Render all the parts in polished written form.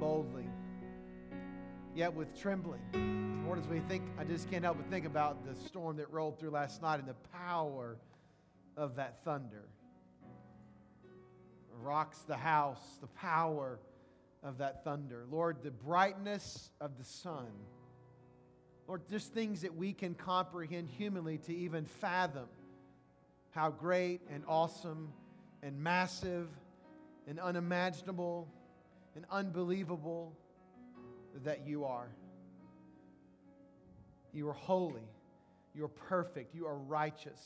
boldly, yet with trembling. Lord, as we think, I just can't help but think about the storm that rolled through last night and the power of that thunder. Rocks the house, the power of that thunder. Lord, the brightness of the sun. Lord, just things that we can comprehend humanly to even fathom how great and awesome and massive and unimaginable and unbelievable that you are. You are holy. You are perfect. You are righteous.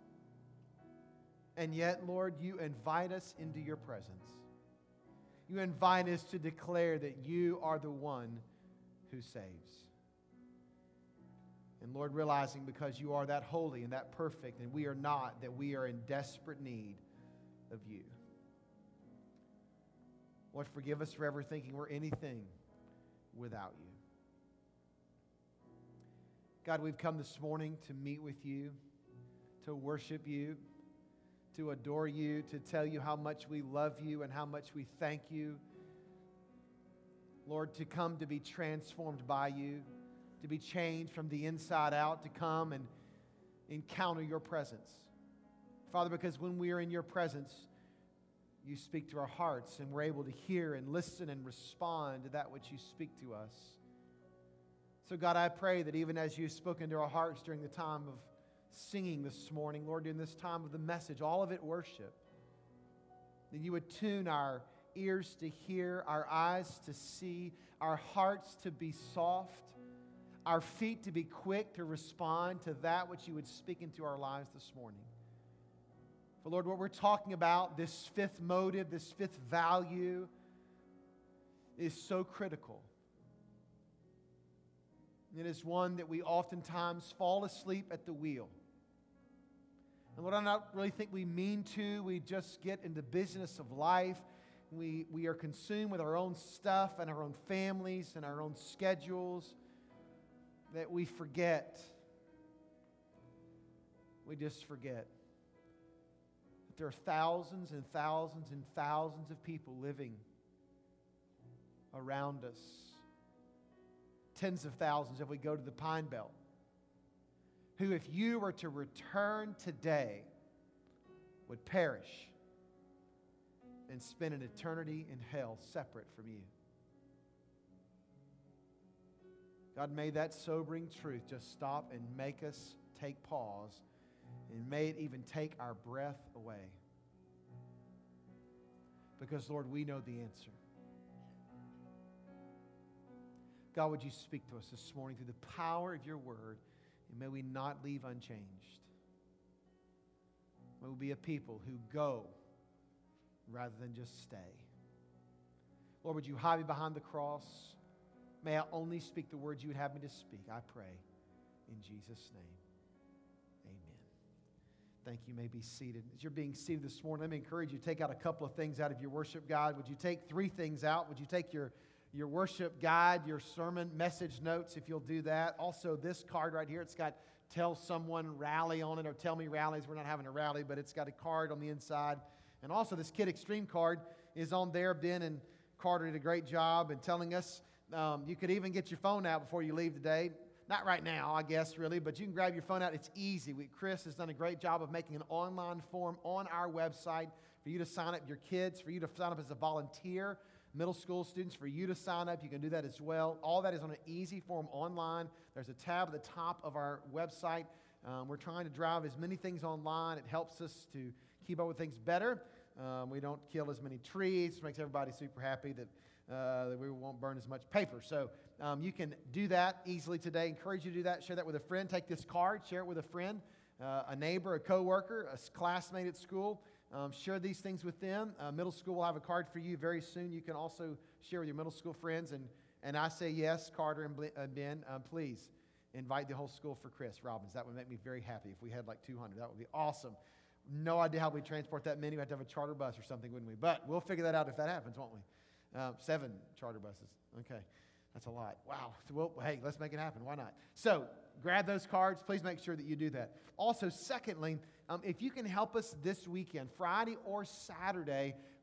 And yet, Lord, you invite us into your presence. You invite us to declare that you are the one who saves. And Lord, realizing because you are that holy and that perfect and we are not, that we are in desperate need of you. Lord, forgive us for ever thinking we're anything without you. God, we've come this morning to meet with you, to worship you, to adore you, to tell you how much we love you and how much we thank you. Lord, to come to be transformed by you, to be changed from the inside out, to come and encounter your presence. Father, because when we are in your presence, you speak to our hearts and we're able to hear and listen and respond to that which you speak to us. So God, I pray that even as you've spoken to our hearts during the time of singing this morning, Lord, during this time of the message, all of it worship, that you would tune our ears to hear, our eyes to see, our hearts to be soft, our feet to be quick to respond to that which you would speak into our lives this morning. For Lord, what we're talking about, this fifth motive, this fifth value, is so critical. It is one that we oftentimes fall asleep at the wheel. And Lord, I don't really think we mean to. We just get in the business of life. We are consumed with our own stuff and our own families and our own schedules that we forget. We just forget that there are thousands and thousands and thousands of people living around us. Tens of thousands if we go to the Pine Belt, who if you were to return today would perish and spend an eternity in hell separate from you. God, may that sobering truth just stop and make us take pause, and may it even take our breath away. Because, Lord, we know the answer. God, would you speak to us this morning through the power of your word, and may we not leave unchanged. May we be a people who go rather than just stay. Lord, would you hide me behind the cross? May I only speak the words you would have me to speak, I pray, in Jesus' name. Amen. Thank you. You may be seated. As you're being seated this morning, let me encourage you to take out a couple of things out of your worship guide. Would you take 3 things out? Would you take your worship guide, your sermon message notes, if you'll do that. Also, this card right here, it's got Tell Someone Rally on it, or Tell Me Rallies. We're not having a rally, but it's got a card on the inside. And also, this Kid Extreme card is on there. Ben and Carter did a great job in telling us you could even get your phone out before you leave today. Not right now, I guess, really, but you can grab your phone out. It's easy. Chris has done a great job of making an online form on our website for you to sign up your kids, for you to sign up as a volunteer. Middle school students, for you to sign up, you can do that as well. All that is on an easy form online. There's a tab at the top of our website. We're trying to drive as many things online. It helps us to keep up with things better. We don't kill as many trees. It makes everybody super happy that we won't burn as much paper. So you can do that easily today. Encourage you to do that. Share that with a friend. Take this card, share it with a friend, a neighbor, a coworker, a classmate at school. Share these things with them. Middle school will have a card for you very soon. You can also share with your middle school friends. And I say yes, Carter and Ben, please invite the whole school for Chris Robbins. That would make me very happy if we had like 200. That would be awesome. No idea how we transport that many. We have to have a charter bus or something, wouldn't we? But we'll figure that out if that happens, won't we? 7 charter buses. Okay. That's a lot. Wow. So well, hey, let's make it happen. Why not? So grab those cards. Please make sure that you do that. Also, secondly, if you can help us this weekend, Friday or Saturday,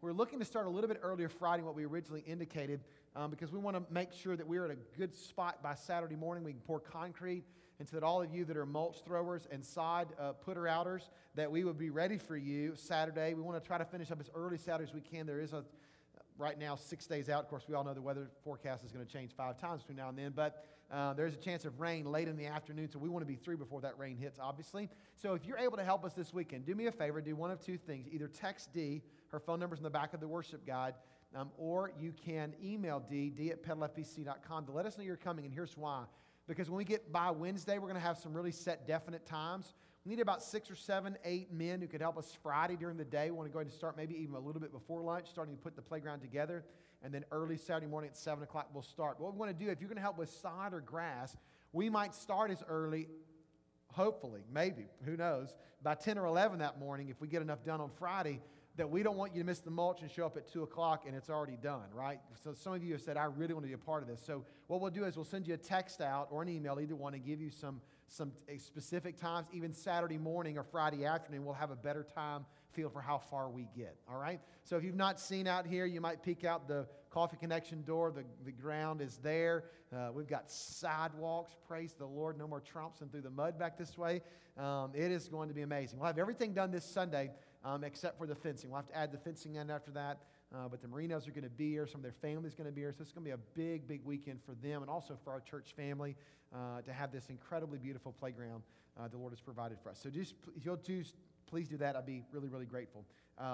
we're looking to start a little bit earlier Friday than what we originally indicated because we want to make sure that we're at a good spot by Saturday morning. We can pour concrete, and so that all of you that are mulch throwers and sod putter-outers, that we would be ready for you Saturday. We want to try to finish up as early Saturday as we can. There is right now 6 days out. Of course, we all know the weather forecast is going to change 5 times between now and then, but there's a chance of rain late in the afternoon, so we want to be through before that rain hits, obviously. So if you're able to help us this weekend, do me a favor, do one of two things. Either text Dee, her phone number's in the back of the worship guide, or you can email D at petalfbc.com to let us know you're coming, and here's why. Because when we get by Wednesday, we're going to have some really set definite times. We need about 6 or 7, 8 men who could help us Friday during the day. We want to go ahead and start maybe even a little bit before lunch, starting to put the playground together. And then early Saturday morning at 7 o'clock, we'll start. What we want to do, if you're going to help with sod or grass, we might start as early, hopefully, maybe, who knows, by 10 or 11 that morning if we get enough done on Friday, that we don't want you to miss the mulch and show up at 2 o'clock and it's already done, right? So some of you have said, I really want to be a part of this. So what we'll do is we'll send you a text out or an email, either one, and give you some specific times. Even Saturday morning or Friday afternoon, we'll have a better time feel for how far we get, all right? So if you've not seen out here, you might peek out the Coffee Connection door. The ground is there. We've got sidewalks. Praise the Lord. No more trouncing through the mud back this way. It is going to be amazing. We'll have everything done this Sunday except for the fencing. We'll have to add the fencing in after that. But the Marinos are going to be here. Some of their families going to be here. So it's going to be a big, big weekend for them and also for our church family to have this incredibly beautiful playground the Lord has provided for us. So just, if you'll please do that. I'd be really, really grateful.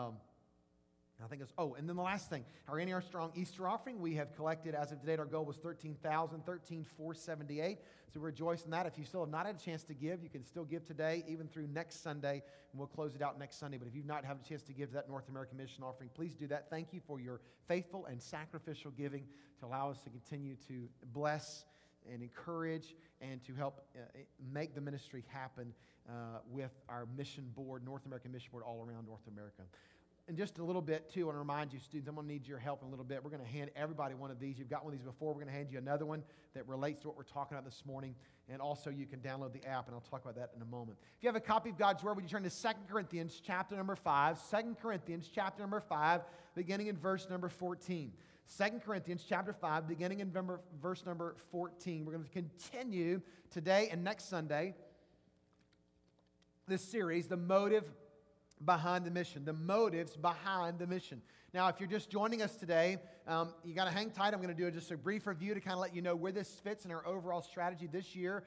I think it's, and then the last thing, our Annie R. Strong Easter offering, we have collected, as of today, our goal was $13,478. So we rejoice in that. If you still have not had a chance to give, you can still give today, even through next Sunday, and we'll close it out next Sunday. But if you've not had a chance to give to that North American Mission offering, please do that. Thank you for your faithful and sacrificial giving to allow us to continue to bless and encourage and to help make the ministry happen with our mission board, North American Mission Board, all around North America. And just a little bit, too, I want to remind you, students, I'm going to need your help in a little bit. We're going to hand everybody one of these. You've got one of these before. We're going to hand you another one that relates to what we're talking about this morning. And also, you can download the app, and I'll talk about that in a moment. If you have a copy of God's Word, would you turn to 2 Corinthians chapter number 5. 2 Corinthians chapter number 5, beginning in verse number 14. 2 Corinthians chapter 5, beginning in verse number 14. We're going to continue today and next Sunday this series, The Motive Behind the Mission. The motives behind the mission. Now, if you're just joining us today, you got to hang tight. I'm going to do just a brief review to kind of let you know where this fits in our overall strategy this year,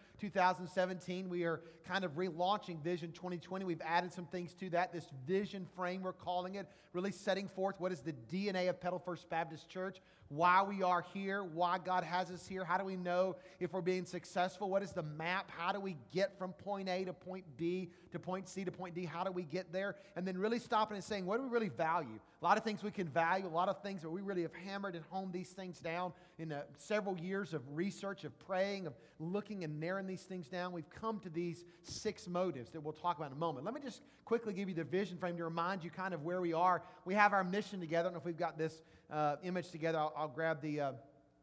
2017. We are kind of relaunching Vision 2020. We've added some things to that. This vision frame, we're calling it, really setting forth what is the DNA of Petal First Baptist Church, why we are here, why God has us here, how do we know if we're being successful, what is the map, how do we get from point A to point B to point C to point D, how do we get there, and then really stopping and saying, what do we really value? A lot of things we can value, a lot of things that we really have hammered and honed these things down in several years of research, of praying, of looking and narrowing these things down. We've come to these 6 motives that we'll talk about in a moment. Let me just quickly give you the vision frame to remind you kind of where we are. We have our mission together. I don't know if we've got this image together. I'll grab the...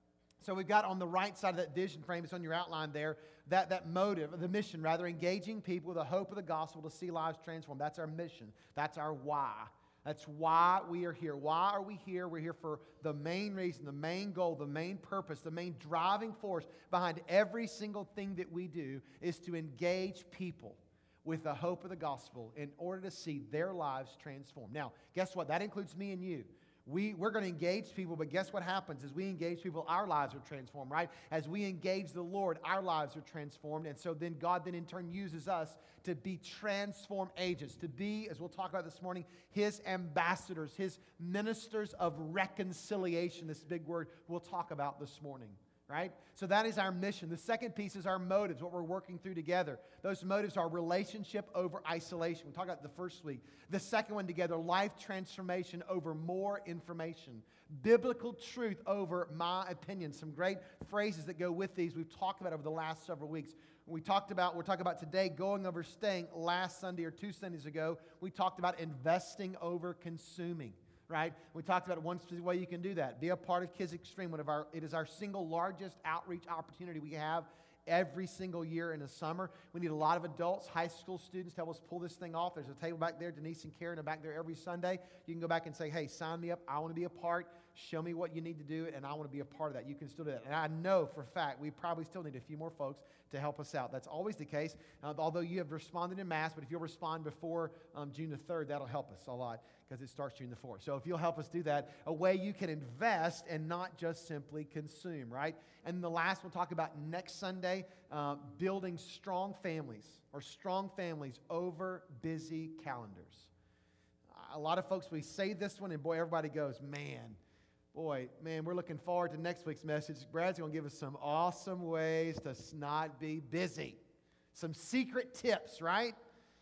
So we've got on the right side of that vision frame, it's on your outline there, that motive, the mission rather, engaging people with the hope of the gospel to see lives transformed. That's our mission. That's our why. That's why we are here. Why are we here? We're here for the main reason, the main goal, the main purpose, the main driving force behind every single thing that we do is to engage people with the hope of the gospel in order to see their lives transformed. Now, guess what? That includes me and you. We're going to engage people, but guess what happens? As we engage people, our lives are transformed, right? As we engage the Lord, our lives are transformed. And so then God then in turn uses us to be transformed agents, to be, as we'll talk about this morning, His ambassadors, His ministers of reconciliation, this big word we'll talk about this morning. Right? So that is our mission. The second piece is our motives, what we're working through together. Those motives are relationship over isolation. We talked about the first week. The second one together, life transformation over more information. Biblical truth over my opinion. Some great phrases that go with these we've talked about over the last several weeks. We're talking about today going over staying. Last Sunday or 2 Sundays ago, we talked about investing over consuming. Right? We talked about one specific way you can do that. Be a part of Kids Extreme. It is our single largest outreach opportunity we have every single year in the summer. We need a lot of adults, high school students to help us pull this thing off. There's a table back there. Denise and Karen are back there every Sunday. You can go back and say, hey, sign me up. I want to be a part. Show me what you need to do, and I want to be a part of that. You can still do that. And I know for a fact we probably still need a few more folks to help us out. That's always the case, although you have responded in mass. But if you'll respond before June the 3rd, that'll help us a lot because it starts June the 4th. So if you'll help us do that, a way you can invest and not just simply consume, right? And the last we'll talk about next Sunday, building strong families over busy calendars. A lot of folks, we say this one, and boy, everybody goes, man, we're looking forward to next week's message. Brad's going to give us some awesome ways to not be busy. Some secret tips, right?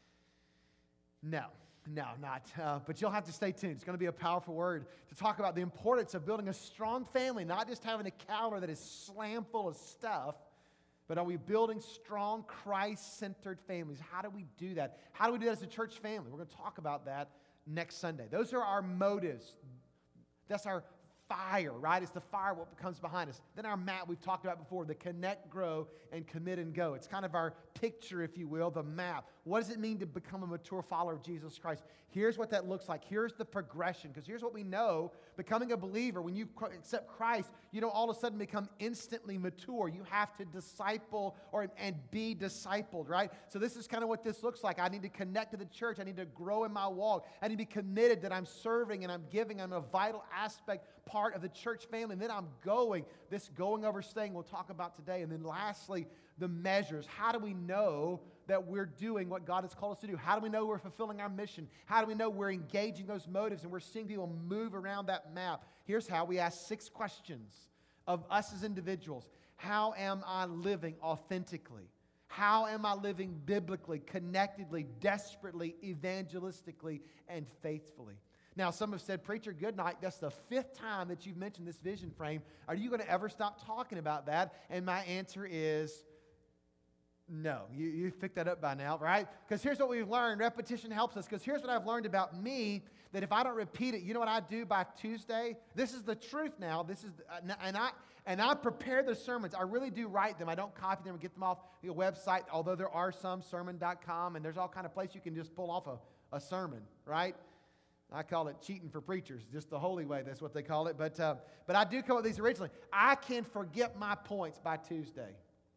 No, not. But you'll have to stay tuned. It's going to be a powerful word to talk about the importance of building a strong family, not just having a calendar that is slam full of stuff, but are we building strong, Christ-centered families? How do we do that? How do we do that as a church family? We're going to talk about that next Sunday. Those are our motives. That's our fire, right? It's the fire what comes behind us. Then our map we've talked about before, the connect, grow, and commit and go. It's kind of our picture, if you will, the map. What does it mean to become a mature follower of Jesus Christ? Here's what that looks like. Here's the progression. Because here's what we know. Becoming a believer, when you accept Christ, you don't all of a sudden become instantly mature. You have to disciple and be discipled, right? So this is kind of what this looks like. I need to connect to the church. I need to grow in my walk. I need to be committed that I'm serving and I'm giving. I'm a vital part of the church family. And then I'm going. This going over staying we'll talk about today. And then lastly, the measures. How do we know that we're doing what God has called us to do? How do we know we're fulfilling our mission? How do we know we're engaging those motives and we're seeing people move around that map? Here's how. We ask 6 questions of us as individuals. How am I living authentically? How am I living biblically, connectedly, desperately, evangelistically, and faithfully? Now, some have said, preacher, good night. That's the 5th time that you've mentioned this vision frame. Are you going to ever stop talking about that? And my answer is no. You picked that up by now, right? Because here's what we've learned. Repetition helps us. Because here's what I've learned about me, that if I don't repeat it, you know what I do by Tuesday? This is the truth now. And I prepare the sermons. I really do write them. I don't copy them and get them off the website, although there are some, sermon.com, and there's all kind of places you can just pull off a sermon, right? I call it cheating for preachers, just the holy way. That's what they call it. But I do come up with these originally. I can forget my points by Tuesday.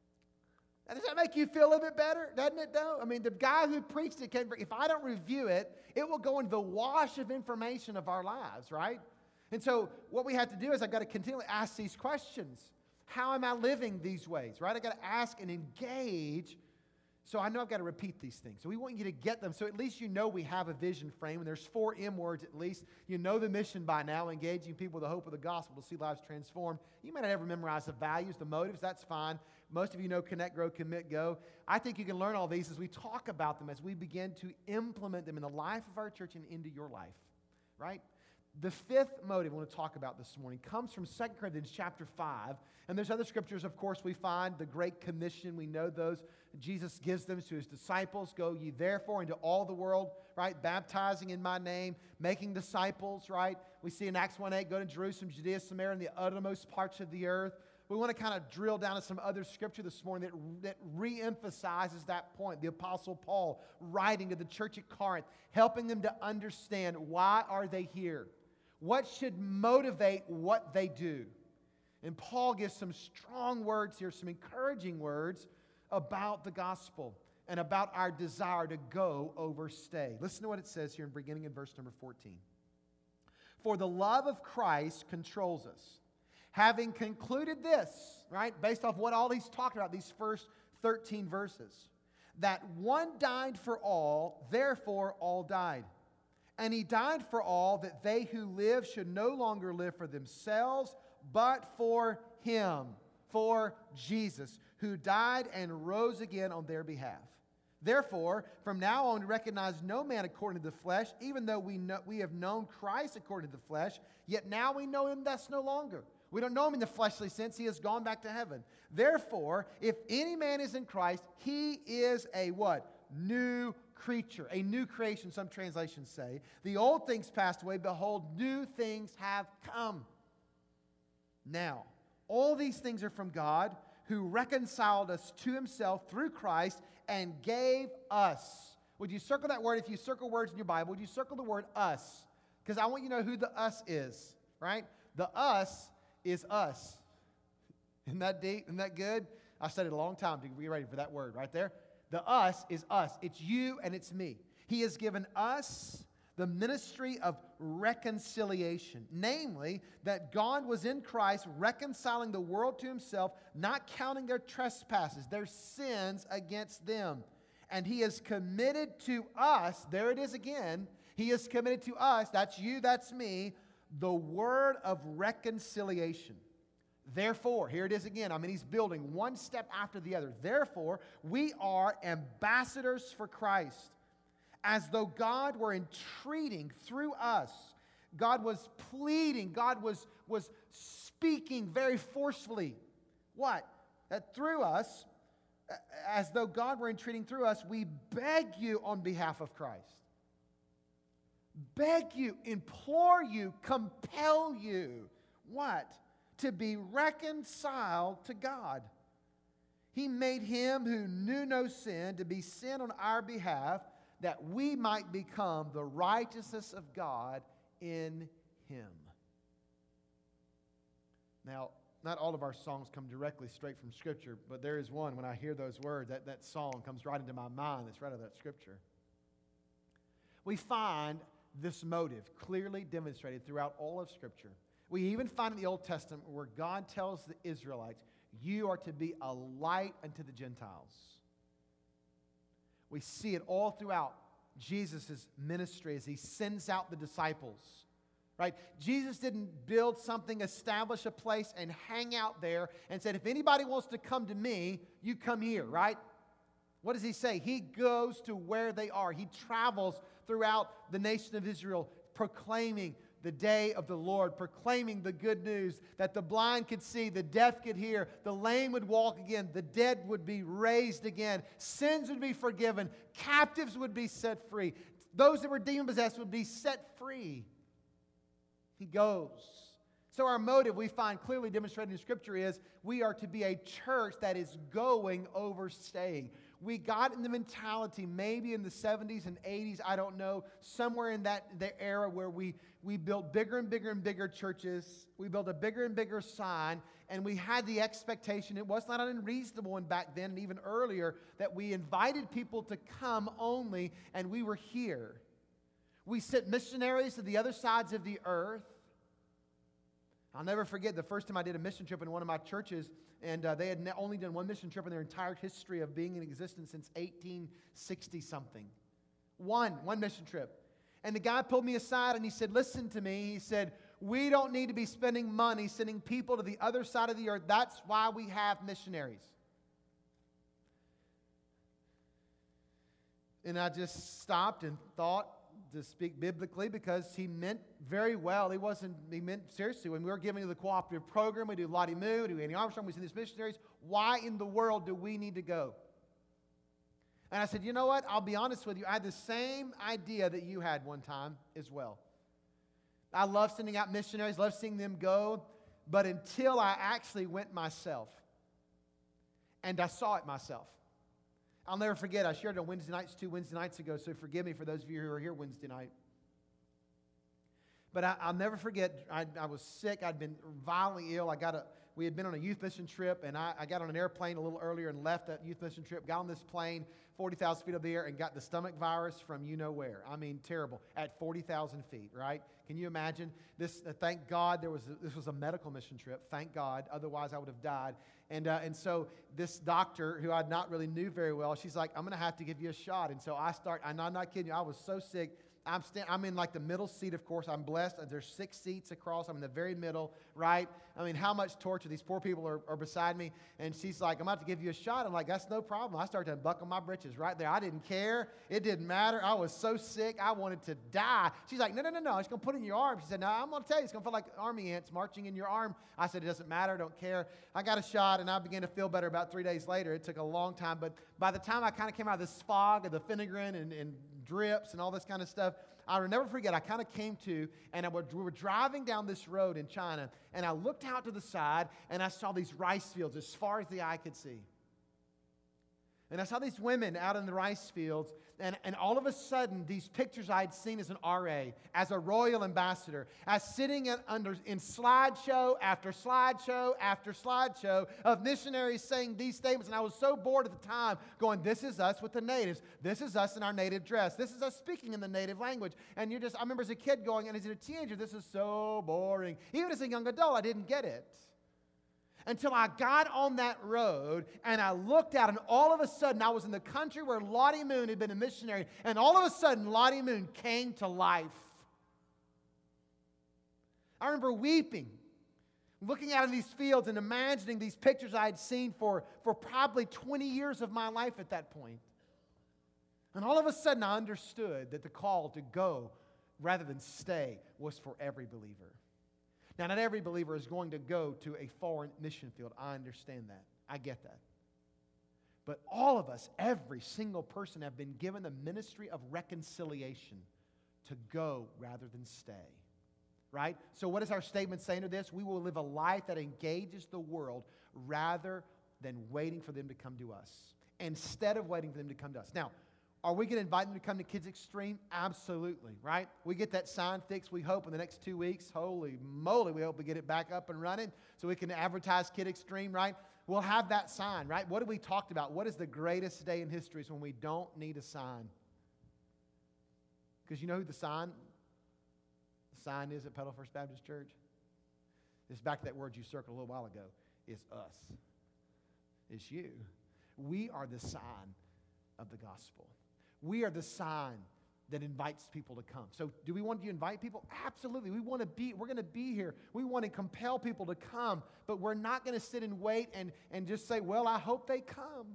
Now, does that make you feel a little bit better? Doesn't it, though? I mean, the guy who preached it, if I don't review it, it will go into the wash of information of our lives, right? And so what we have to do is I've got to continually ask these questions. How am I living these ways, right? I've got to ask and engage. So I know I've got to repeat these things. So we want you to get them. So at least you know we have a vision frame. And there's 4 M words at least. You know the mission by now, engaging people with the hope of the gospel to see lives transformed. You may not ever memorize the values, the motives. That's fine. Most of you know connect, grow, commit, go. I think you can learn all these as we talk about them, as we begin to implement them in the life of our church and into your life, right? The 5th motive I want to talk about this morning comes from 2 Corinthians chapter 5. And there's other scriptures, of course, we find. The Great Commission, we know those. Jesus gives them to his disciples. Go ye therefore into all the world, right? Baptizing in my name, making disciples, right? We see in Acts 1:8, go to Jerusalem, Judea, Samaria, and the uttermost parts of the earth. We want to kind of drill down to some other scripture this morning that re-emphasizes that point. The Apostle Paul writing to the church at Corinth, helping them to understand why are they here? What should motivate what they do? And Paul gives some strong words here, some encouraging words about the gospel and about our desire to go overstay. Listen to what it says here, beginning in verse number 14. For the love of Christ controls us, having concluded this, right, based off what all he's talking about, these first 13 verses, that one died for all, therefore all died. And he died for all, that they who live should no longer live for themselves, but for him, for Jesus, who died and rose again on their behalf. Therefore, from now on, recognize no man according to the flesh, even though we have known Christ according to the flesh, yet now we know him thus no longer. We don't know him in the fleshly sense. He has gone back to heaven. Therefore, if any man is in Christ, he is a what? New creature, a new creation, some translations say. The old things passed away. Behold, new things have come. Now, all these things are from God, who reconciled us to himself through Christ and gave us. Would you circle that word? If you circle words in your Bible, would you circle the word us? Because I want you to know who the us is, right? The us is us. Isn't that deep? Isn't that good? I studied a long time to be ready for that word right there. The us is us. It's you and it's me. He has given us the ministry of reconciliation, namely that God was in Christ reconciling the world to himself, not counting their trespasses, their sins against them. And he has committed to us, there it is again, he has committed to us, that's you, that's me, the word of reconciliation. Therefore, here it is again. I mean, he's building one step after the other. Therefore, we are ambassadors for Christ, as though God were entreating through us. God was pleading. God was speaking very forcefully. What? That through us, as though God were entreating through us, we beg you on behalf of Christ. Beg you, implore you, compel you. What? To be reconciled to God. He made him who knew no sin to be sin on our behalf, that we might become the righteousness of God in him. Now, not all of our songs come directly straight from Scripture, but there is one, when I hear those words, that song comes right into my mind that's right out of that Scripture. We find this motive clearly demonstrated throughout all of Scripture. We even find in the Old Testament where God tells the Israelites, you are to be a light unto the Gentiles. We see it all throughout Jesus' ministry as he sends out the disciples. Right? Jesus didn't build something, establish a place, and hang out there and said, if anybody wants to come to me, you come here, right? What does he say? He goes to where they are. He travels throughout the nation of Israel, proclaiming the day of the Lord, proclaiming the good news that the blind could see, the deaf could hear, the lame would walk again, the dead would be raised again, sins would be forgiven, captives would be set free, those that were demon-possessed would be set free. He goes. So our motive, we find clearly demonstrated in Scripture, is we are to be a church that is going over staying. We got in the mentality, maybe in the 70s and 80s, I don't know, somewhere in the era where we built bigger and bigger and bigger churches. We built a bigger and bigger sign, and we had the expectation, it was not unreasonable and back then and even earlier, that we invited people to come only, and we were here. We sent missionaries to the other sides of the earth. I'll never forget the first time I did a mission trip in one of my churches, and they had only done one mission trip in their entire history of being in existence since 1860-something. One mission trip. And the guy pulled me aside and he said, listen to me. He said, we don't need to be spending money sending people to the other side of the earth. That's why we have missionaries. And I just stopped and thought, to speak biblically, because he meant very well. He meant seriously. When we were giving to the cooperative program, we do Lottie Moo, we do Annie Armstrong, we send these missionaries. Why in the world do we need to go? And I said, you know what? I'll be honest with you. I had the same idea that you had one time as well. I love sending out missionaries, love seeing them go, but until I actually went myself and I saw it myself. I'll never forget, I shared it on Wednesday nights 2 Wednesday nights ago, so forgive me for those of you who are here Wednesday night. But I'll never forget, I was sick. I'd been violently ill. We had been on a youth mission trip, and I got on an airplane a little earlier and left that youth mission trip, got on this plane 40,000 feet up the air, and got the stomach virus from you-know-where. I mean, terrible, at 40,000 feet, right? Can you imagine? Thank God this was a medical mission trip. Thank God. Otherwise, I would have died. And so this doctor, who I not really knew very well, she's like, I'm going to have to give you a shot. And so and I'm not kidding you, I was so sick. I'm in like the middle seat, of course. I'm blessed. There's 6 seats across. I'm in the very middle, right? I mean, how much torture. These poor people are beside me. And she's like, I'm about to give you a shot. I'm like, that's no problem. I started to buckle my britches right there. I didn't care. It didn't matter. I was so sick. I wanted to die. She's like, no. I'm just going to put it in your arm. She said, no, I'm going to tell you, it's going to feel like army ants marching in your arm. I said, it doesn't matter. I don't care. I got a shot, and I began to feel better about 3 days later. It took a long time. But by the time I kind of came out of this fog of the Phenergan and drips and all this kind of stuff. I'll never forget, I kind of came to, and we were driving down this road in China, and I looked out to the side, and I saw these rice fields as far as the eye could see. And I saw these women out in the rice fields, and all of a sudden, these pictures I'd seen as an RA, as a royal ambassador, as sitting in slideshow after slideshow after slideshow of missionaries saying these statements. And I was so bored at the time, going, this is us with the natives. This is us in our native dress. This is us speaking in the native language. And I remember as a kid going, and as a teenager, this is so boring. Even as a young adult, I didn't get it. Until I got on that road and I looked out, and all of a sudden I was in the country where Lottie Moon had been a missionary, and all of a sudden Lottie Moon came to life. I remember weeping, looking out in these fields and imagining these pictures I had seen for probably 20 years of my life at that point. And all of a sudden I understood that the call to go rather than stay was for every believer. Now, not every believer is going to go to a foreign mission field. I understand that. I get that. But all of us, every single person, have been given the ministry of reconciliation to go rather than stay. Right? So what is our statement saying to this? We will live a life that engages the world rather than waiting for them to come to us. Instead of waiting for them to come to us. Now, are we going to invite them to come to Kids Extreme? Absolutely, right? We get that sign fixed, we hope, in the next 2 weeks. Holy moly, we hope we get it back up and running so we can advertise Kid Extreme, right? We'll have that sign, right? What have we talked about? What is the greatest day in history? Is when we don't need a sign. Because you know who the sign is at Petal First Baptist Church? It's back to that word you circled a little while ago. It's us. It's you. We are the sign of the gospel. We are the sign that invites people to come. So do we want to invite people? Absolutely. We're going to be here. We want to compel people to come, but we're not going to sit and wait and just say, well, I hope they come.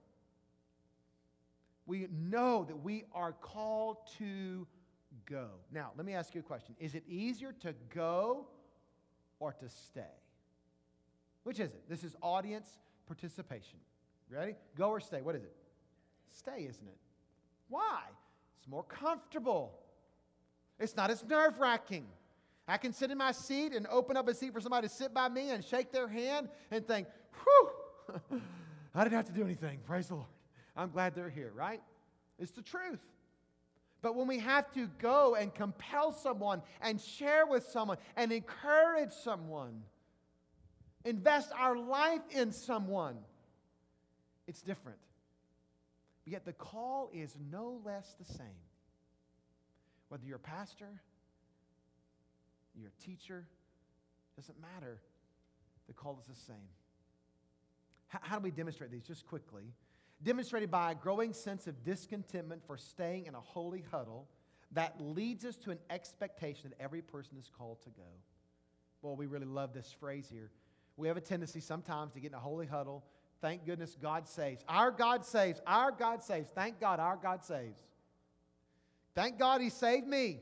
We know that we are called to go. Now, let me ask you a question. Is it easier to go or to stay? Which is it? This is audience participation. Ready? Go or stay? What is it? Stay, isn't it? Why? It's more comfortable. It's not as nerve-wracking. I can sit in my seat and open up a seat for somebody to sit by me and shake their hand and think, whew, I didn't have to do anything. Praise the Lord. I'm glad they're here, right? It's the truth. But when we have to go and compel someone and share with someone and encourage someone, invest our life in someone, it's different. Yet the call is no less the same. Whether you're a pastor, you're a teacher, doesn't matter. The call is the same. How do we demonstrate these? Just quickly. Demonstrated by a growing sense of discontentment for staying in a holy huddle that leads us to an expectation that every person is called to go. Well, we really love this phrase here. We have a tendency sometimes to get in a holy huddle. Thank goodness God saves. Our God saves. Our God saves. Thank God our God saves. Thank God He saved me.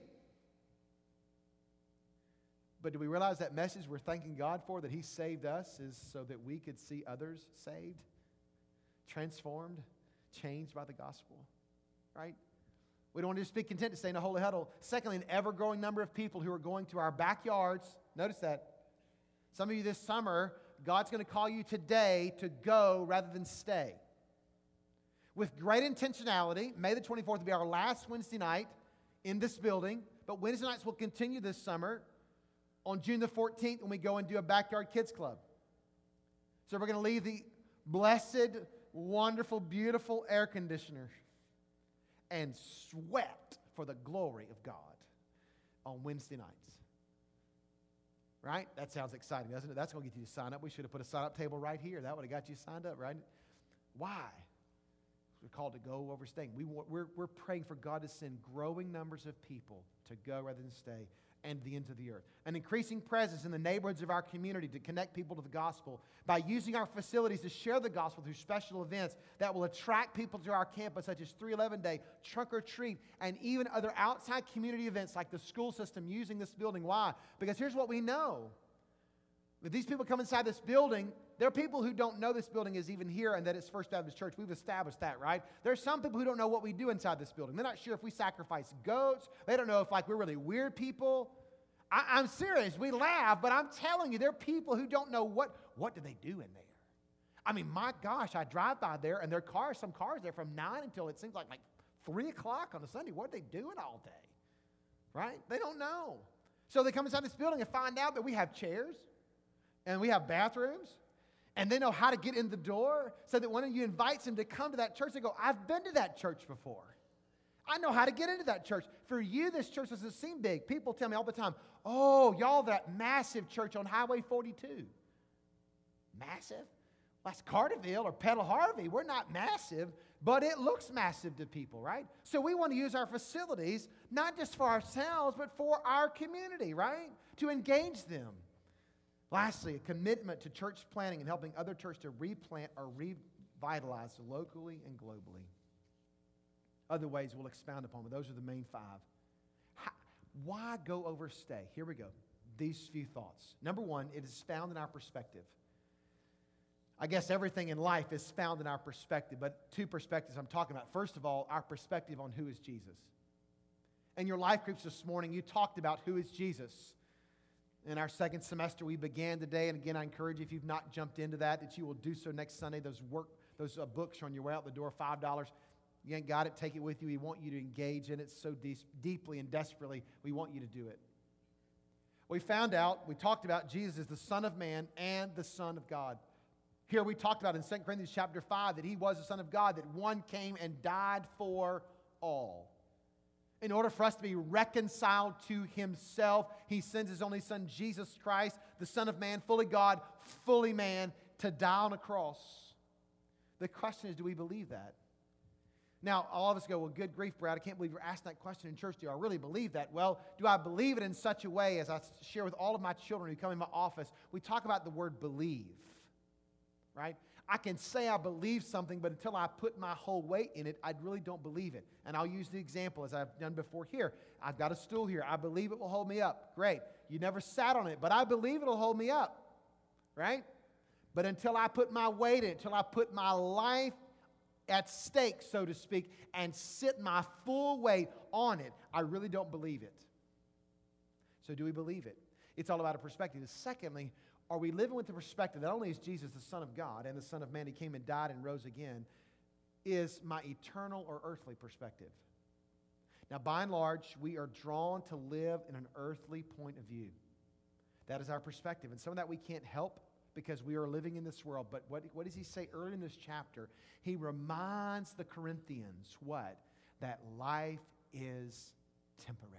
But do we realize that message we're thanking God for, that He saved us, is so that we could see others saved, transformed, changed by the gospel? Right? We don't want to just be content to stay in a holy huddle. Secondly, an ever-growing number of people who are going to our backyards. Notice that. Some of you this summer, God's going to call you today to go rather than stay. With great intentionality, May the 24th will be our last Wednesday night in this building, but Wednesday nights will continue this summer on June the 14th when we go and do a backyard kids club. So we're going to leave the blessed, wonderful, beautiful air conditioner and sweat for the glory of God on Wednesday nights. Right? That sounds exciting, doesn't it? That's going to get you to sign up. We should have put a sign-up table right here. That would have got you signed up, right? Why? We're called to go over staying. We're praying for God to send growing numbers of people to go rather than stay and the ends of the earth. An increasing presence in the neighborhoods of our community to connect people to the gospel by using our facilities to share the gospel through special events that will attract people to our campus, such as 311 Day, Trunk or Treat, and even other outside community events like the school system using this building. Why? Because here's what we know. If these people come inside this building, there are people who don't know this building is even here and that it's First Baptist Church. We've established that, right? There are some people who don't know what we do inside this building. They're not sure if we sacrifice goats. They don't know if we're really weird people. I'm serious. We laugh, but I'm telling you, there are people who don't know what do they do in there. I mean, my gosh, I drive by there, and some cars there from 9 until it seems like 3 o'clock on a Sunday. What are they doing all day? Right? They don't know. So they come inside this building and find out that we have chairs, and we have bathrooms, and they know how to get in the door, so that when you invite them to come to that church, they go, I've been to that church before. I know how to get into that church. For you, this church doesn't seem big. People tell me all the time, oh, y'all that massive church on Highway 42. Massive? Well, that's Carterville or Petal Harvey. We're not massive, but it looks massive to people, right? So we want to use our facilities, not just for ourselves, but for our community, right? To engage them. Lastly, a commitment to church planting and helping other churches to replant or revitalize locally and globally. Other ways we'll expound upon, but those are the main 5. Why go overstay? Here we go. These few thoughts. Number 1, it is found in our perspective. I guess everything in life is found in our perspective, but 2 perspectives I'm talking about. First of all, our perspective on who is Jesus. In your life groups this morning, you talked about who is Jesus. In our second semester, we began today, and again, I encourage you, if you've not jumped into that you will do so next Sunday. Those books are on your way out the door, $5. You ain't got it, take it with you. We want you to engage in it so deeply and desperately. We want you to do it. We talked about Jesus as the Son of Man and the Son of God. Here we talked about in 2 Corinthians chapter 5 that he was the Son of God, that one came and died for all. In order for us to be reconciled to himself, he sends his only Son, Jesus Christ, the Son of Man, fully God, fully man, to die on a cross. The question is, do we believe that? Now, all of us go, well, good grief, Brad, I can't believe you're asking that question in church. Do I really believe that? Well, do I believe it in such a way, as I share with all of my children who come in my office, we talk about the word believe, right? I can say I believe something, but until I put my whole weight in it, I really don't believe it. And I'll use the example as I've done before here. I've got a stool here. I believe it will hold me up. Great. You never sat on it, but I believe it will hold me up, right? But until I put my weight in it, until I put my life at stake, so to speak, and sit my full weight on it, I really don't believe it. So do we believe it? It's all about a perspective. Secondly, are we living with the perspective that not only is Jesus the Son of God and the Son of Man, he came and died and rose again, is my eternal or earthly perspective? Now, by and large, we are drawn to live in an earthly point of view. That is our perspective. And some of that we can't help because we are living in this world. But what does he say earlier in this chapter? He reminds the Corinthians what? That life is temporary.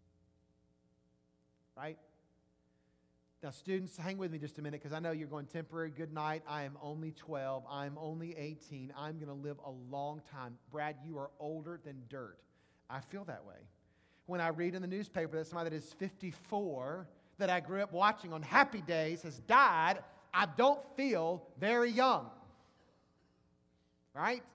Right? Now, students, hang with me just a minute because I know you're going temporary. Good night. I am only 12. I'm only 18. I'm going to live a long time. Brad, you are older than dirt. I feel that way. When I read in the newspaper that somebody that is 54 that I grew up watching on Happy Days has died, I don't feel very young. Right?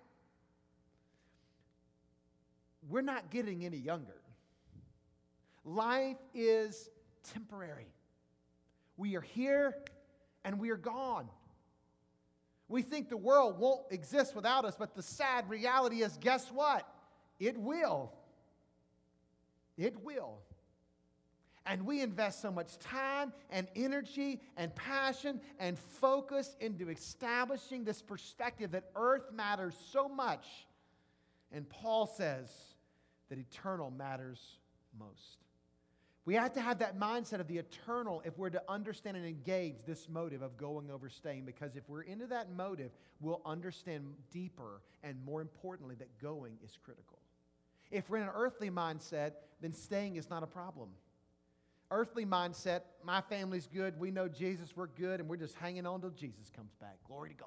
We're not getting any younger. Life is temporary. We are here and we are gone. We think the world won't exist without us, but the sad reality is, guess what? It will. It will. And we invest so much time and energy and passion and focus into establishing this perspective that earth matters so much. And Paul says that eternal matters most. We have to have that mindset of the eternal if we're to understand and engage this motive of going over staying, because if we're into that motive, we'll understand deeper and more importantly that going is critical. If we're in an earthly mindset, then staying is not a problem. Earthly mindset, my family's good, we know Jesus, we're good, and we're just hanging on till Jesus comes back. Glory to God.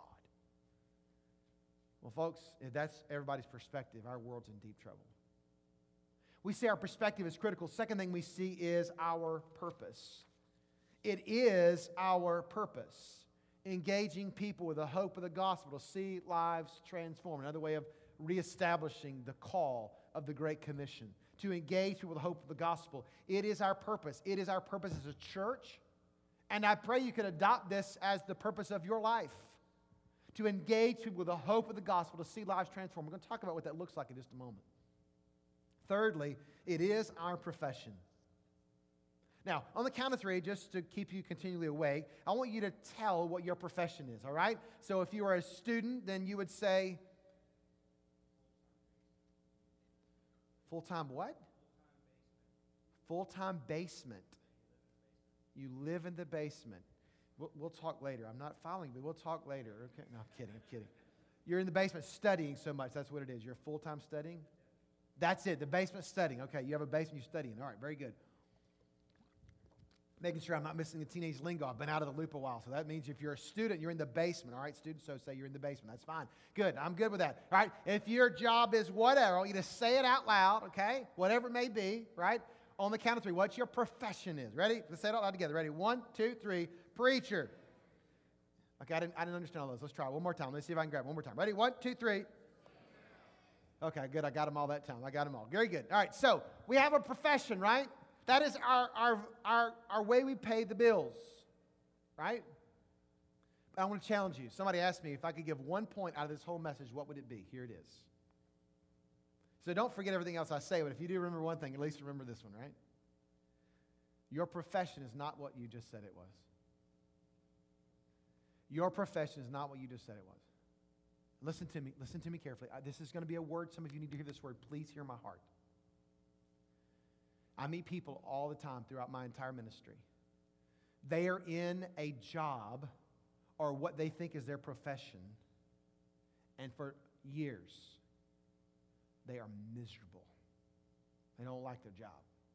Well, folks, if that's everybody's perspective, our world's in deep trouble. We see our perspective is critical. Second thing we see is our purpose. It is our purpose. Engaging people with the hope of the gospel to see lives transformed. Another way of reestablishing the call of the Great Commission. To engage people with the hope of the gospel. It is our purpose. It is our purpose as a church. And I pray you can adopt this as the purpose of your life, to engage people with the hope of the gospel, to see lives transformed. We're going to talk about what that looks like in just a moment. Thirdly, it is our profession. Now, on the count of three, just to keep you continually awake, I want you to tell what your profession is, all right? So if you are a student, then you would say, full-time what? Full-time basement. You live in the basement. We'll talk later. I'm not following, but we'll talk later. Okay? No, I'm kidding. You're in the basement studying so much. That's what it is. You're full-time studying? That's it, the basement studying. Okay, you have a basement, you're studying. All right, very good. Making sure I'm not missing the teenage lingo. I've been out of the loop a while. So that means if you're a student, you're in the basement. All right, students, so say you're in the basement. That's fine. Good, I'm good with that. All right, if your job is whatever, I want you to say it out loud, okay? Whatever it may be, right? On the count of three, what your profession is. Ready? Let's say it out loud together. Ready? 1, 2, 3. Preacher. Okay, I didn't understand all those. Let's try it one more time. Let's see if I can grab it one more time. Ready? 1, 2, 3. Okay, good. I got them all that time. I got them all. Very good. All right, so we have a profession, right? That is our way we pay the bills, right? But I want to challenge you. Somebody asked me if I could give 1 point out of this whole message, what would it be? Here it is. So don't forget everything else I say, but if you do remember one thing, at least remember this one, right? Your profession is not what you just said it was. Your profession is not what you just said it was. Listen to me carefully. This is going to be a word. Some of you need to hear this word. Please hear my heart. I meet people all the time throughout my entire ministry. They are in a job or what they think is their profession, and for years, they are miserable. They don't like their job.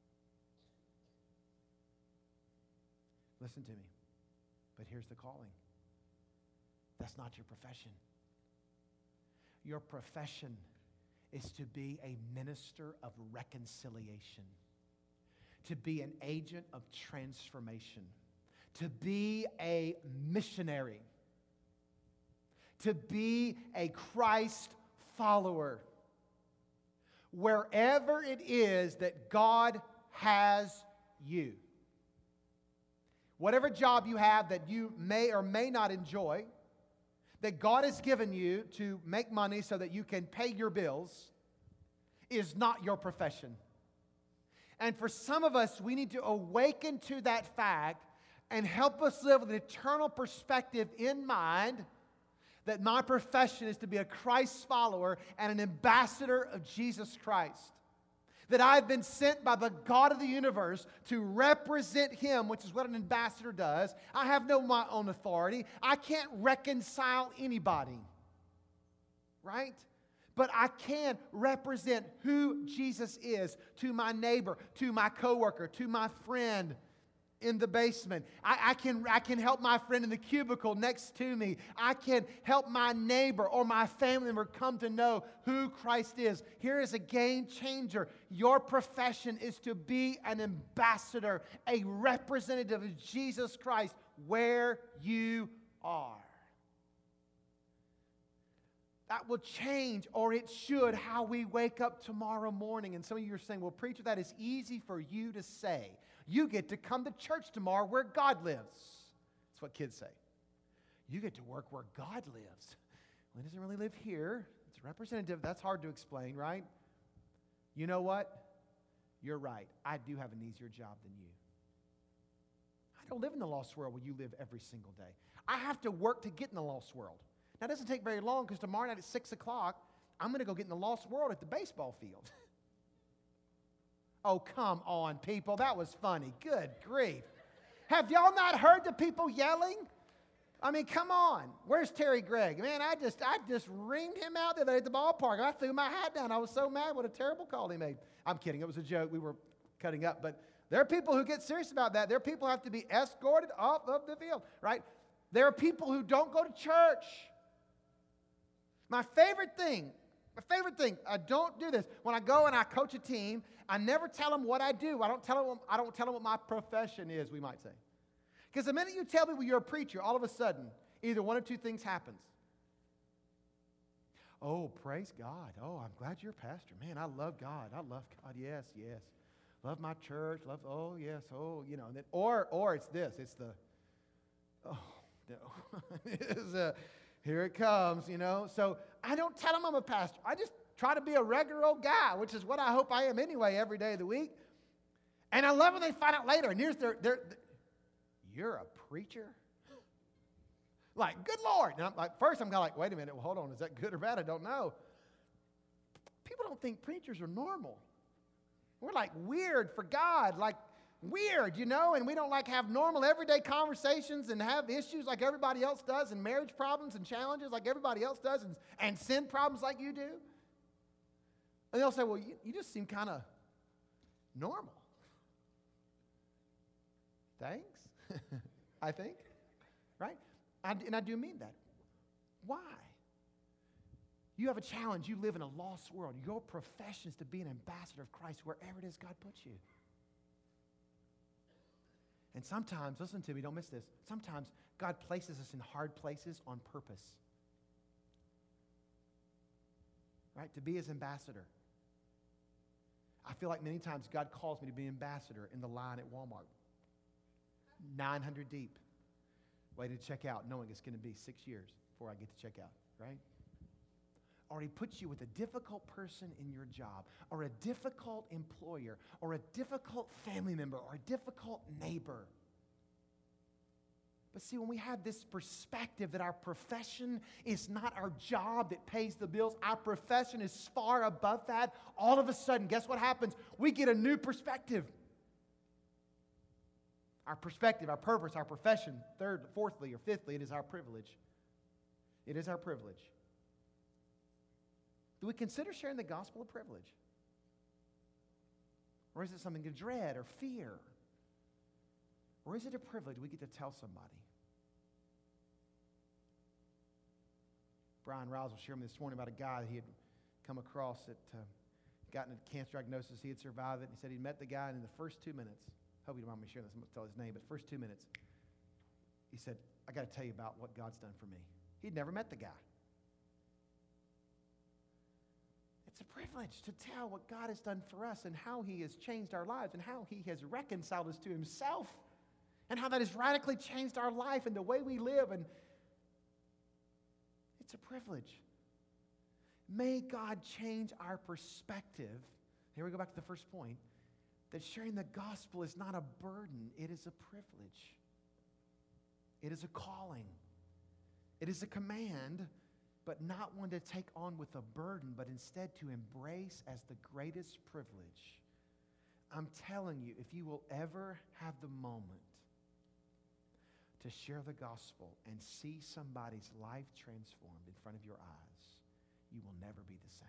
Listen to me. But here's the calling. That's not your profession. Your profession is to be a minister of reconciliation, to be an agent of transformation, to be a missionary, to be a Christ follower. Wherever it is that God has you. Whatever job you have that you may or may not enjoy, that God has given you to make money so that you can pay your bills, is not your profession. And for some of us, we need to awaken to that fact and help us live with an eternal perspective in mind that my profession is to be a Christ follower and an ambassador of Jesus Christ. That I've been sent by the God of the universe to represent Him, which is what an ambassador does. I have no my own authority. I can't reconcile anybody, right? But I can represent who Jesus is to my neighbor, to my coworker, to my friend in the basement. I can help my friend in the cubicle next to me. I can help my neighbor or my family member come to know who Christ is. Here is a game changer. Your profession is to be an ambassador, a representative of Jesus Christ where you are. That will change, or it should, how we wake up tomorrow morning. And some of you are saying, well, preacher, that is easy for you to say. You get to come to church tomorrow where God lives. That's what kids say. You get to work where God lives. Well, he doesn't really live here. It's representative. That's hard to explain, right? You know what? You're right. I do have an easier job than you. I don't live in the lost world where you live every single day. I have to work to get in the lost world. Now, it doesn't take very long because tomorrow night at 6 o'clock, I'm going to go get in the lost world at the baseball field. Oh, come on, people. That was funny. Good grief. Have y'all not heard the people yelling? I mean, come on. Where's Terry Gregg? Man, I just reamed him out the other day at the ballpark. I threw my hat down. I was so mad. What a terrible call he made. I'm kidding. It was a joke. We were cutting up. But there are people who get serious about that. There are people who have to be escorted off of the field, right? There are people who don't go to church. My favorite thing, I don't do this. When I go and I coach a team, I never tell them what I do. I don't tell them what my profession is, we might say. Because the minute you tell people you're a preacher, all of a sudden, either one of two things happens. Oh, praise God. Oh, I'm glad you're a pastor. Man, I love God. I love God. Yes, yes. Love my church. Oh, yes. Oh, you know. And then, or it's this. It's the, No. Here it comes, you know. So I don't tell them I'm a pastor. I just try to be a regular old guy, which is what I hope I am anyway every day of the week. And I love when they find out later. And here's you're a preacher? Like, good Lord. And I'm like, first I'm kind of like, wait a minute, well, hold on. Is that good or bad? I don't know. People don't think preachers are normal. We're like weird for God, like weird, you know, and we don't like have normal everyday conversations and have issues like everybody else does and marriage problems and challenges like everybody else does and sin problems like you do. And they'll say, well, you just seem kind of normal. Thanks, I think, right? And I do mean that. Why? You have a challenge. You live in a lost world. Your profession is to be an ambassador of Christ wherever it is God puts you. And sometimes, listen to me, don't miss this. Sometimes God places us in hard places on purpose. Right? To be His ambassador. I feel like many times God calls me to be an ambassador in the line at Walmart. 900 deep. Waiting to check out, knowing it's going to be 6 years before I get to check out, right? Or He puts you with a difficult person in your job, or a difficult employer, or a difficult family member, or a difficult neighbor. But see, when we have this perspective that our profession is not our job that pays the bills, our profession is far above that, all of a sudden, guess what happens? We get a new perspective. Our perspective, our purpose, our profession, fourthly, or fifthly, it is our privilege. It is our privilege. Do we consider sharing the gospel a privilege? Or is it something to dread or fear? Or is it a privilege we get to tell somebody? Brian Riles was sharing this morning about a guy he had come across that gotten a cancer diagnosis. He had survived it. And he said he met the guy, and in the first 2 minutes, hope you don't mind me sharing this, I'm going to tell his name, but the first 2 minutes, he said, I got to tell you about what God's done for me. He'd never met the guy. It's a privilege to tell what God has done for us and how He has changed our lives and how He has reconciled us to Himself and how that has radically changed our life and the way we live. And it's a privilege. May God change our perspective. Here we go back to the first point, that sharing the gospel is not a burden, it is a privilege. It is a calling. It is a command, but not one to take on with a burden, but instead to embrace as the greatest privilege. I'm telling you, if you will ever have the moment to share the gospel and see somebody's life transformed in front of your eyes, you will never be the same.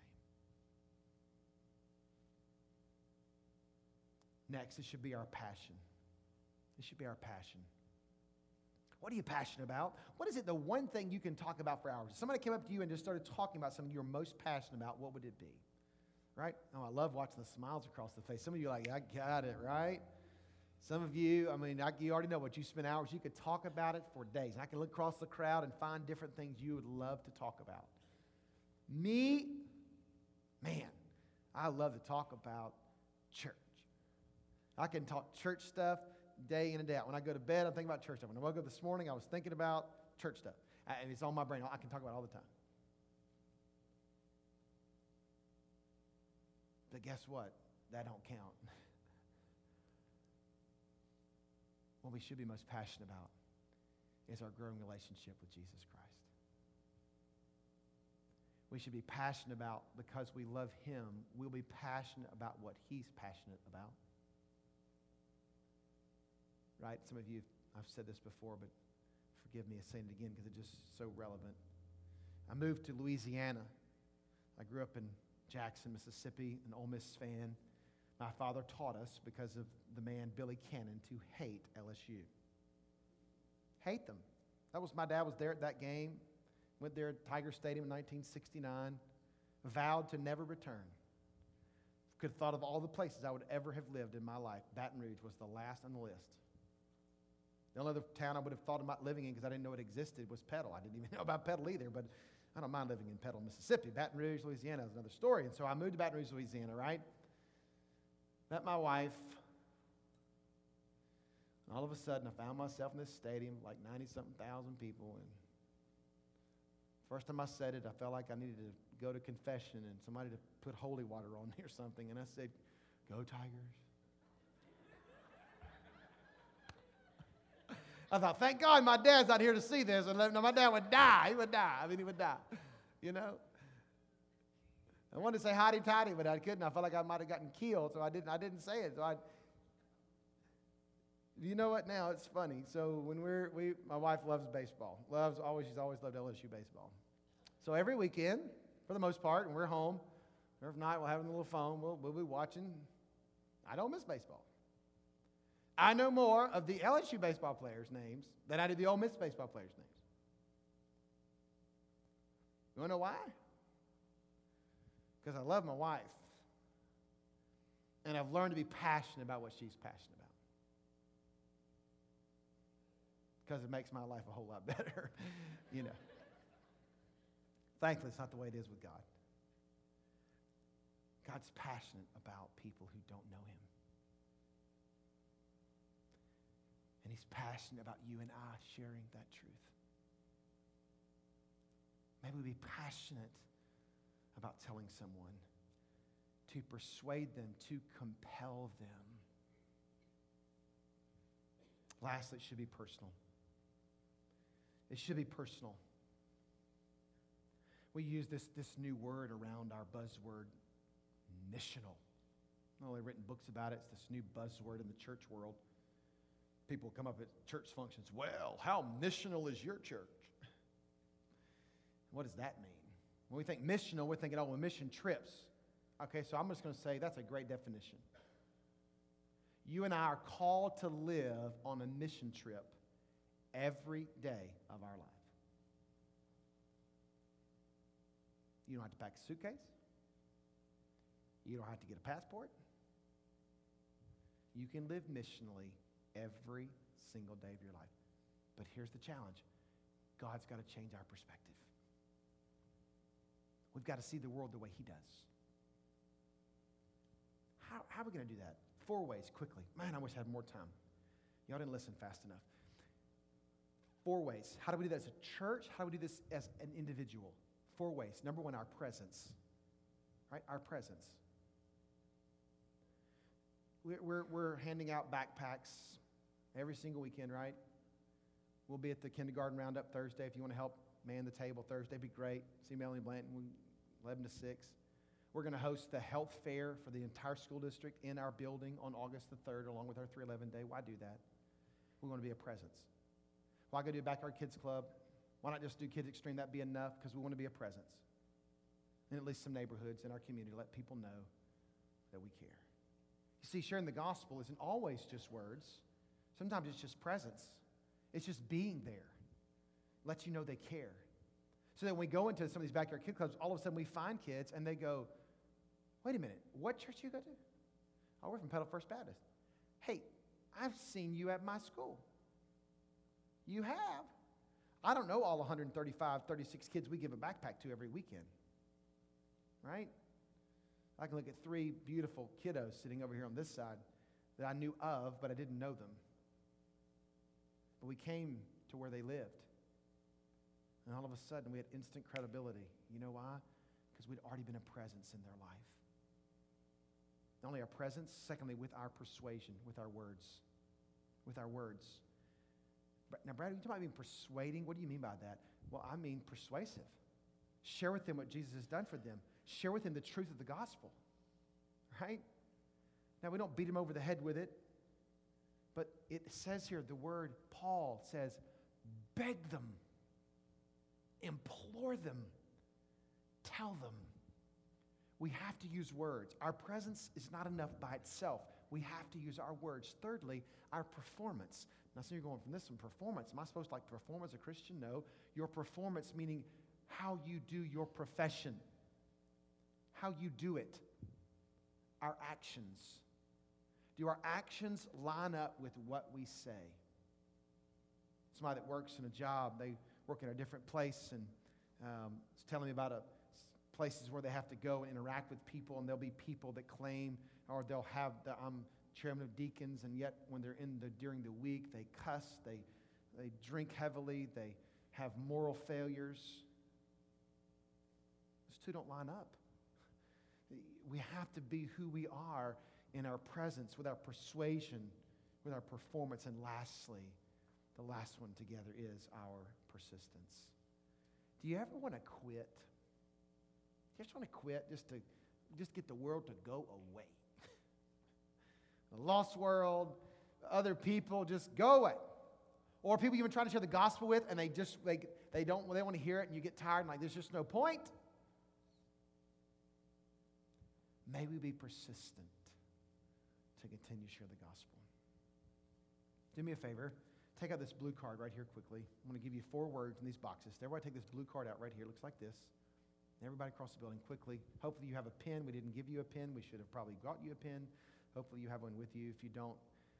Next, it should be our passion. It should be our passion. What are you passionate about? What is it, the one thing you can talk about for hours? If somebody came up to you and just started talking about something you're most passionate about, what would it be? Right? Oh, I love watching the smiles across the face. Some of you are like, I got it, right? Some of you, you already know what you spend hours. You could talk about it for days. I can look across the crowd and find different things you would love to talk about. Me, man, I love to talk about church. I can talk church stuff day in and day out. When I go to bed, I'm thinking about church stuff. When I woke up this morning, I was thinking about church stuff. And it's on my brain. I can talk about it all the time. But guess what? That don't count. What we should be most passionate about is our growing relationship with Jesus Christ. We should be passionate about, because we love Him, we'll be passionate about what He's passionate about. Right? Some of you, I've said this before, but forgive me saying it again because it's just so relevant. I moved to Louisiana. I grew up in Jackson, Mississippi, an Ole Miss fan. My father taught us, because of the man Billy Cannon, to hate LSU. Hate them. My dad was there at that game. Went there at Tiger Stadium in 1969. Vowed to never return. Could have thought of all the places I would ever have lived in my life. Baton Rouge was the last on the list. The only other town I would have thought about living in, because I didn't know it existed, was Petal. I didn't even know about Petal either, but I don't mind living in Petal, Mississippi. Baton Rouge, Louisiana is another story. And so I moved to Baton Rouge, Louisiana, right? Met my wife. And all of a sudden, I found myself in this stadium, like 90-something thousand people. And first time I said it, I felt like I needed to go to confession and somebody to put holy water on me or something. And I said, "Go Tigers." I thought, thank God my dad's not here to see this. And my dad would die. He would die. I mean, he would die. You know? I wanted to say hotty-toddy, but I couldn't. I felt like I might have gotten killed, so I didn't say it. So you know what now? It's funny. So when my wife loves baseball. She's always loved LSU baseball. So every weekend, for the most part, when we're home, or if not, we'll have a little phone. We'll be watching. I don't miss baseball. I know more of the LSU baseball players' names than I do the Ole Miss baseball players' names. You want to know why? Because I love my wife. And I've learned to be passionate about what she's passionate about. Because it makes my life a whole lot better, you know. Thankfully, it's not the way it is with God. God's passionate about people who don't know him. And he's passionate about you and I sharing that truth. Maybe we be passionate about telling someone, to persuade them, to compel them. Lastly, it should be personal. It should be personal. We use this new word around our buzzword, missional. I've only written books about it. It's this new buzzword in the church world. People come up at church functions, well, how missional is your church? What does that mean? When we think missional, we're thinking, well, mission trips. Okay, so I'm just going to say that's a great definition. You and I are called to live on a mission trip every day of our life. You don't have to pack a suitcase. You don't have to get a passport. You can live missionally every single day of your life. But here's the challenge. God's got to change our perspective. We've got to see the world the way he does. How are we going to do that? 4 ways, quickly. Man, I wish I had more time. Y'all didn't listen fast enough. 4 ways. How do we do that as a church? How do we do this as an individual? 4 ways. Number 1, our presence. Right? Our presence. We're handing out backpacks every single weekend, right? We'll be at the kindergarten roundup Thursday. If you want to help man the table Thursday, be great. See Melanie Blanton, 11 to 6. We're going to host the health fair for the entire school district in our building on August the 3rd, along with our 311 Day. Why do that? We want to be a presence. Why go do a Backyard Kids Club? Why not just do Kids Extreme? That'd be enough, because we want to be a presence in at least some neighborhoods in our community. Let people know that we care. You see, sharing the gospel isn't always just words. Sometimes it's just presence. It's just being there. Lets you know they care. So that when we go into some of these Backyard Kid Clubs, all of a sudden we find kids and they go, wait a minute, what church you go to? Oh, we're from Petal First Baptist. Hey, I've seen you at my school. You have? I don't know all 135, 36 kids we give a backpack to every weekend. Right? I can look at 3 beautiful kiddos sitting over here on this side that I knew of, but I didn't know them. But we came to where they lived. And all of a sudden, we had instant credibility. You know why? Because we'd already been a presence in their life. Not only our presence, secondly, with our persuasion, with our words. With our words. Now, Brad, you talking about being persuading? What do you mean by that? Well, I mean persuasive. Share with them what Jesus has done for them. Share with them the truth of the gospel. Right? Now, we don't beat them over the head with it. But it says here, the word, Paul says, beg them. Implore them. Tell them. We have to use words. Our presence is not enough by itself. We have to use our words. Thirdly, our performance. Now, so you're going from this from performance. Am I supposed to like perform as a Christian? No. Your performance meaning how you do your profession. How you do it. Our actions. Do our actions line up with what we say? Somebody that works in a job, they work in a different place, and it's telling me about places where they have to go and interact with people, and there'll be people that claim, or they'll have chairman of deacons, and yet when they're during the week, they cuss, they drink heavily, they have moral failures. Those two don't line up. We have to be who we are in our presence, with our persuasion, with our performance, and lastly, the last one together is our persistence. Do you ever want to quit? Do you just want to quit just get the world to go away? The lost world, other people, just go away. Or people you've been trying to share the gospel with, and they don't want to hear it, and you get tired, and like, there's just no point. May we be persistent to continue to share the gospel. Do me a favor. Take out this blue card right here quickly. I'm going to give you 4 words in these boxes. Everybody take this blue card out right here. It looks like this. Everybody across the building quickly. Hopefully you have a pen. We didn't give you a pen. We should have probably brought you a pen. Hopefully you have one with you. If you don't,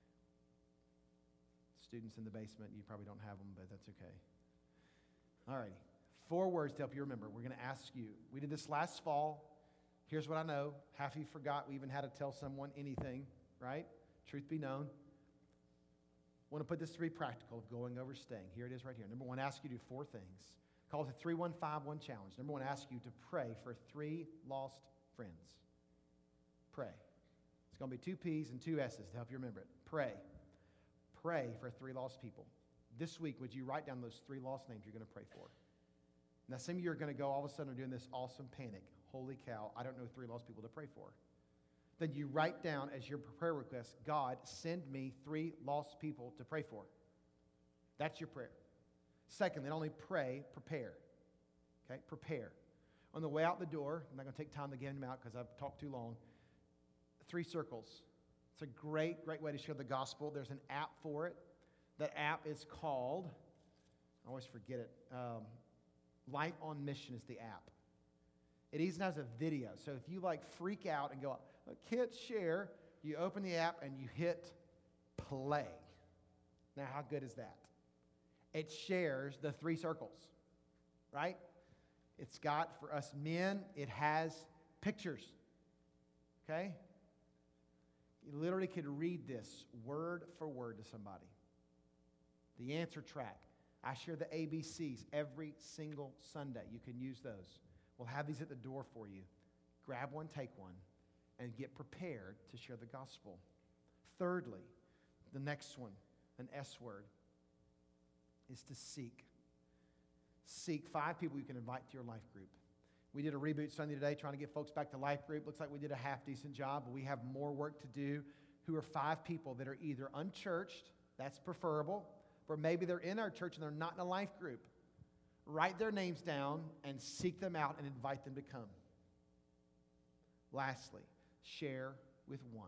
students in the basement, you probably don't have them, but that's okay. All righty. 4 words to help you remember. We're going to ask you. We did this last fall. Here's what I know. Half of you forgot we even had to tell someone anything, right? Truth be known. I want to put this to be practical of going over staying. Here it is right here. Number 1, ask you to do 4 things. Call it the 3-1-5-1 challenge. Number 1, ask you to pray for 3 lost friends. Pray. It's going to be 2 P's and 2 S's to help you remember it. Pray. Pray for 3 lost people. This week, would you write down those 3 lost names you're going to pray for? Now, some of you are going to go all of a sudden are doing this awesome panic. Holy cow, I don't know 3 lost people to pray for. Then you write down as your prayer request, God, send me 3 lost people to pray for. That's your prayer. Second, then only pray, prepare. Okay, prepare. On the way out the door, I'm not going to take time to get them out because I've talked too long. 3 circles. It's a great way to share the gospel. There's an app for it. That app is called, I always forget it, Life on Mission is the app. It even has a video. So if you freak out and go, I can't share, you open the app and you hit play. Now, how good is that? It shares the 3 circles, right? It's got, for us men, it has pictures, okay? You literally could read this word for word to somebody. The answer track. I share the ABCs every single Sunday. You can use those. We'll have these at the door for you. Grab one, take one, and get prepared to share the gospel. Thirdly, the next one, an S word, is to seek. Seek 5 people you can invite to your life group. We did a reboot Sunday today trying to get folks back to life group. Looks like we did a half-decent job, but we have more work to do. Who are 5 people that are either unchurched, that's preferable, or maybe they're in our church and they're not in a life group. Write their names down and seek them out and invite them to come. Lastly, share with one.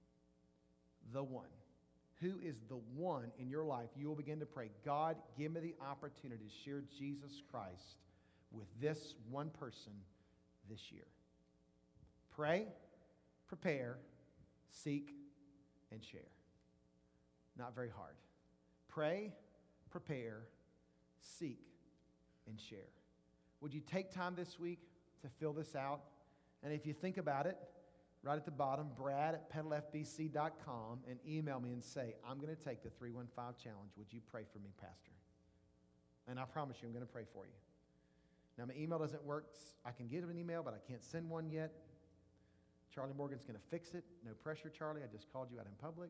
The one. Who is the one in your life you will begin to pray, God, give me the opportunity to share Jesus Christ with this one person this year. Pray, prepare, seek, and share. Not very hard. Pray, prepare, seek, and share. Would you take time this week to fill this out? And if you think about it, right at the bottom, brad@petalfbc.com, and email me and say, I'm going to take the 315 challenge. Would you pray for me, Pastor? And I promise you, I'm going to pray for you. Now, my email doesn't work. I can get an email, but I can't send one yet. Charlie Morgan's going to fix it. No pressure, Charlie. I just called you out in public.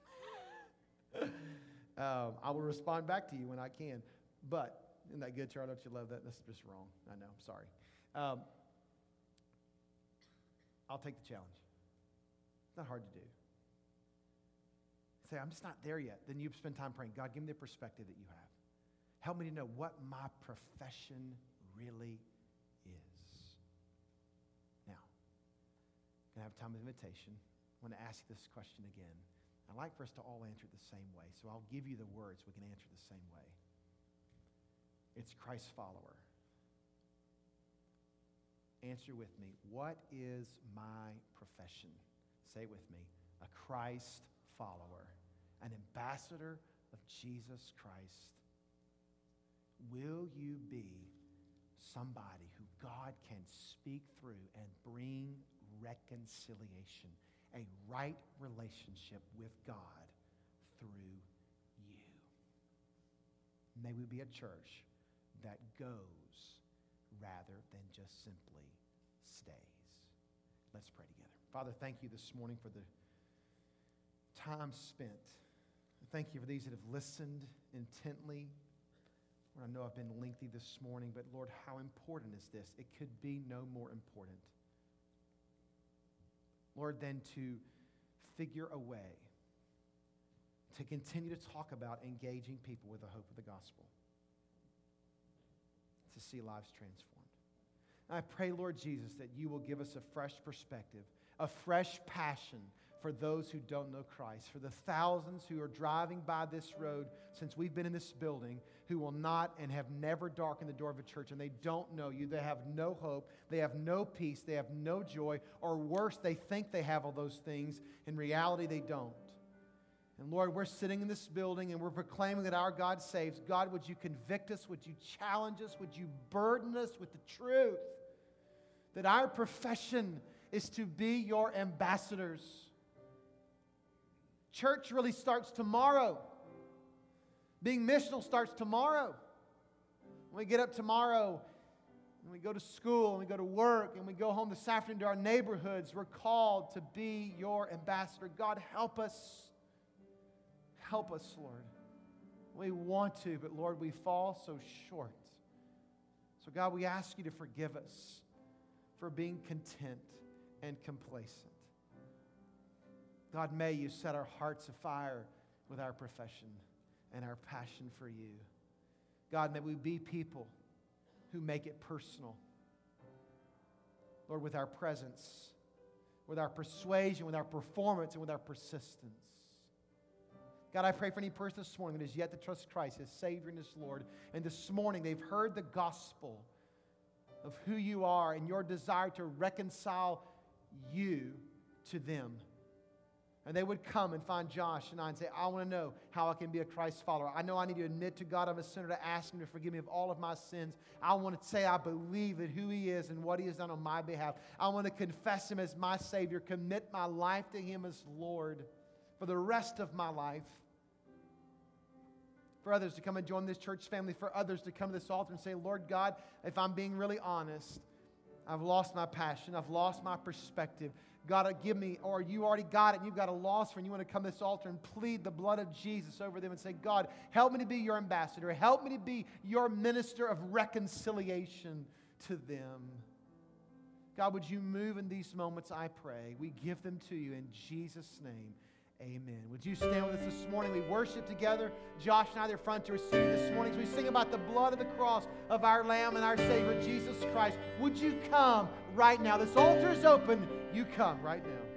I will respond back to you when I can. But, isn't that good, Charlie? Don't you love that? That's just wrong. I know. I'm sorry. I'll take the challenge. It's not hard to do. Say, I'm just not there yet. Then you spend time praying. God, give me the perspective that you have. Help me to know what my profession really is. Now, I'm going to have time of invitation. I want to ask you this question again. I'd like for us to all answer it the same way. So I'll give you the words. We can answer the same way. It's Christ follower. Answer with me. What is my profession? Say it with me. A Christ follower. An ambassador of Jesus Christ. Will you be somebody who God can speak through and bring reconciliation a right relationship with God through you. May we be a church that goes rather than just simply stays. Let's pray together. Father, thank you this morning for the time spent. Thank you for these that have listened intently. Lord, I know I've been lengthy this morning, but Lord, how important is this? It could be no more important, Lord, than to figure a way to continue to talk about engaging people with the hope of the gospel, to see lives transformed. And I pray, Lord Jesus, that you will give us a fresh perspective, a fresh passion for those who don't know Christ, for the thousands who are driving by this road since we've been in this building, who will not and have never darkened the door of a church, and they don't know you. They have no hope. They have no peace. They have no joy. Or worse, they think they have all those things. In reality, they don't. And Lord, we're sitting in this building and we're proclaiming that our God saves. God, would you convict us? Would you challenge us? Would you burden us with the truth that our profession is to be your ambassadors? Church really starts tomorrow. Being missional starts tomorrow. When we get up tomorrow and we go to school and we go to work and we go home this afternoon to our neighborhoods, we're called to be your ambassador. God, help us. Help us, Lord. We want to, but Lord, we fall so short. So God, we ask you to forgive us for being content and complacent. God, may you set our hearts afire with our profession and our passion for you. God, may we be people who make it personal. Lord, with our presence, with our persuasion, with our performance, and with our persistence. God, I pray for any person this morning that has yet to trust Christ as Savior and as Lord, and this morning they've heard the gospel of who you are and your desire to reconcile you to them. And they would come and find Josh and I and say, I want to know how I can be a Christ follower. I know I need to admit to God I'm a sinner, to ask Him to forgive me of all of my sins. I want to say I believe that who He is and what He has done on my behalf. I want to confess Him as my Savior, commit my life to Him as Lord for the rest of my life. For others to come and join this church family, for others to come to this altar and say, Lord God, if I'm being really honest, I've lost my passion, I've lost my perspective. God, give me, or you already got it and you've got a loss for, and you want to come to this altar and plead the blood of Jesus over them and say, God, help me to be your ambassador. Help me to be your minister of reconciliation to them. God, would you move in these moments, I pray. We give them to you in Jesus' name. Amen. Would you stand with us this morning? We worship together. Josh and I are front to receive this morning as we sing about the blood of the cross of our Lamb and our Savior, Jesus Christ. Would you come right now? This altar is open. You come right now.